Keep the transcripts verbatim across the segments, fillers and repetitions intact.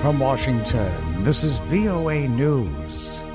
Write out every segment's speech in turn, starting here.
From Washington, this is V O A News.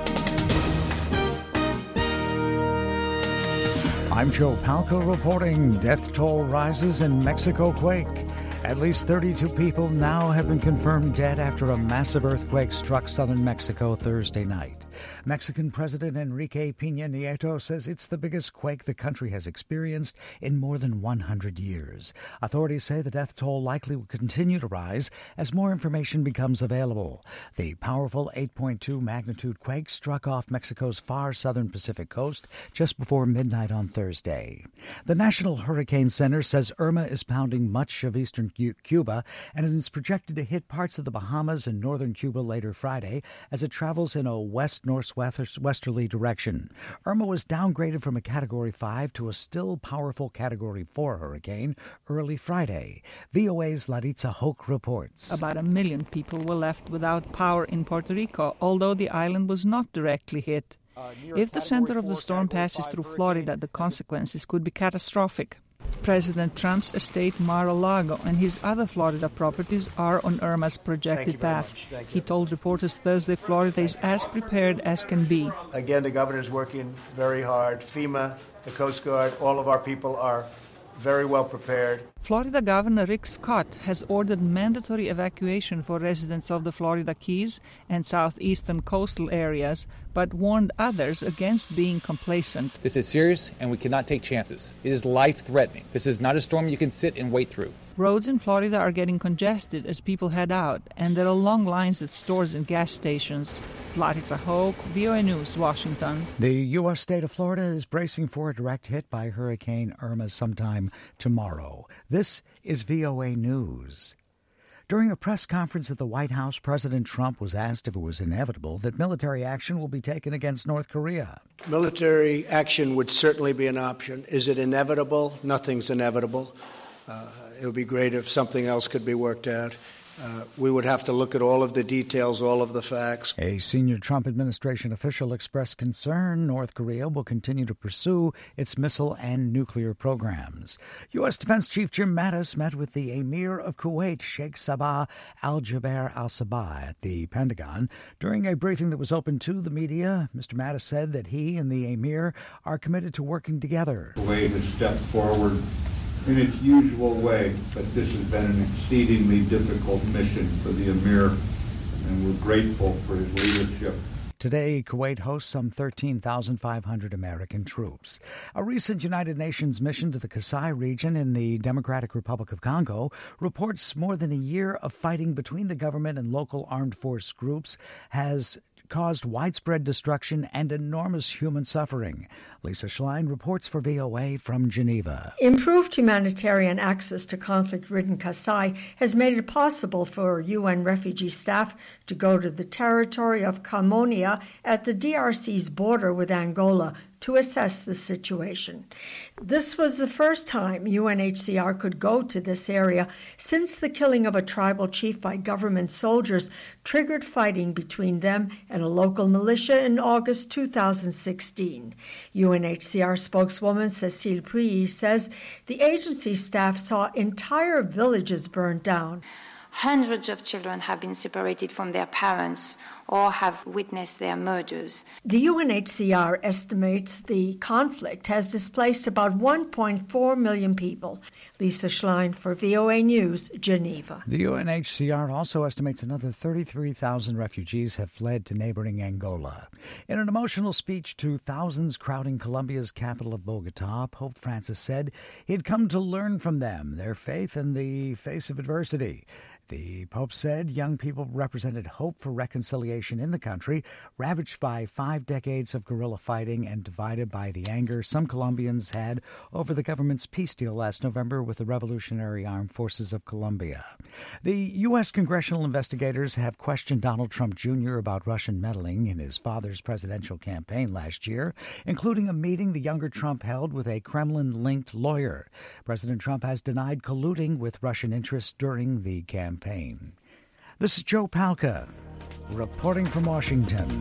I'm Joe Palca reporting. Death toll rises in Mexico quake. At least thirty-two people now have been confirmed dead after a massive earthquake struck southern Mexico Thursday night. Mexican President Enrique Peña Nieto says it's the biggest quake the country has experienced in more than one hundred years. Authorities say the death toll likely will continue to rise as more information becomes available. The powerful eight point two magnitude quake struck off Mexico's far southern Pacific coast just before midnight on Thursday. The National Hurricane Center says Irma is pounding much of eastern Cuba and is projected to hit parts of the Bahamas and northern Cuba later Friday as it travels in a west-northwesterly direction. Irma was downgraded from a Category five to a still powerful Category four hurricane early Friday. V O A's Laritza Hoke reports. About a million people were left without power in Puerto Rico, although the island was not directly hit. Uh, if the center of the storm passes through Florida, the consequences could be catastrophic. President Trump's estate Mar-a-Lago and his other Florida properties are on Irma's projected path. He told reporters Thursday Florida is as prepared as can be. Again, the governor is working very hard. FEMA, the Coast Guard, all of our people are very well prepared. Florida Governor Rick Scott has ordered mandatory evacuation for residents of the Florida Keys and southeastern coastal areas, but warned others against being complacent. This is serious, and we cannot take chances. It is life-threatening. This is not a storm you can sit and wait through. Roads in Florida are getting congested as people head out, and there are long lines at stores and gas stations. Laritza Hoke, V O A News, Washington. The U S state of Florida is bracing for a direct hit by Hurricane Irma sometime tomorrow. This is V O A News. During a press conference at the White House, President Trump was asked if it was inevitable that military action will be taken against North Korea. Military action would certainly be an option. Is it inevitable? Nothing's inevitable. Uh, it would be great if something else could be worked out. Uh, we would have to look at all of the details, all of the facts. A senior Trump administration official expressed concern North Korea will continue to pursue its missile and nuclear programs. U S. Defense Chief Jim Mattis met with the Emir of Kuwait, Sheikh Sabah al-Jaber al-Sabah, at the Pentagon. During a briefing that was open to the media, Mister Mattis said that he and the Emir are committed to working together. Kuwait has stepped forward in its usual way, but this has been an exceedingly difficult mission for the Emir, and we're grateful for his leadership. Today, Kuwait hosts some thirteen thousand five hundred American troops. A recent United Nations mission to the Kasai region in the Democratic Republic of Congo reports more than a year of fighting between the government and local armed force groups has caused widespread destruction and enormous human suffering. Lisa Schlein reports for V O A from Geneva. Improved humanitarian access to conflict-ridden Kasai has made it possible for U N refugee staff to go to the territory of Kamonia at the D R C's border with Angola to assess the situation. This was the first time U N H C R could go to this area since the killing of a tribal chief by government soldiers triggered fighting between them and a local militia in August two thousand sixteen. U N H C R spokeswoman Cécile Puyi says the agency staff saw entire villages burned down. Hundreds of children have been separated from their parents or have witnessed their murders. The U N H C R estimates the conflict has displaced about one point four million people. Lisa Schlein for V O A News, Geneva. The U N H C R also estimates another thirty-three thousand refugees have fled to neighboring Angola. In an emotional speech to thousands crowding Colombia's capital of Bogotá, Pope Francis said he had come to learn from them, their faith in the face of adversity. The Pope said young people represented hope for reconciliation in the country, ravaged by five decades of guerrilla fighting and divided by the anger some Colombians had over the government's peace deal last November with the Revolutionary Armed Forces of Colombia. The U S congressional investigators have questioned Donald Trump Junior about Russian meddling in his father's presidential campaign last year, including a meeting the younger Trump held with a Kremlin-linked lawyer. President Trump has denied colluding with Russian interests during the campaign. Campaign. This is Joe Palca, reporting from Washington.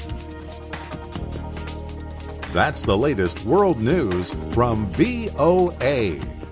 That's the latest world news from V O A.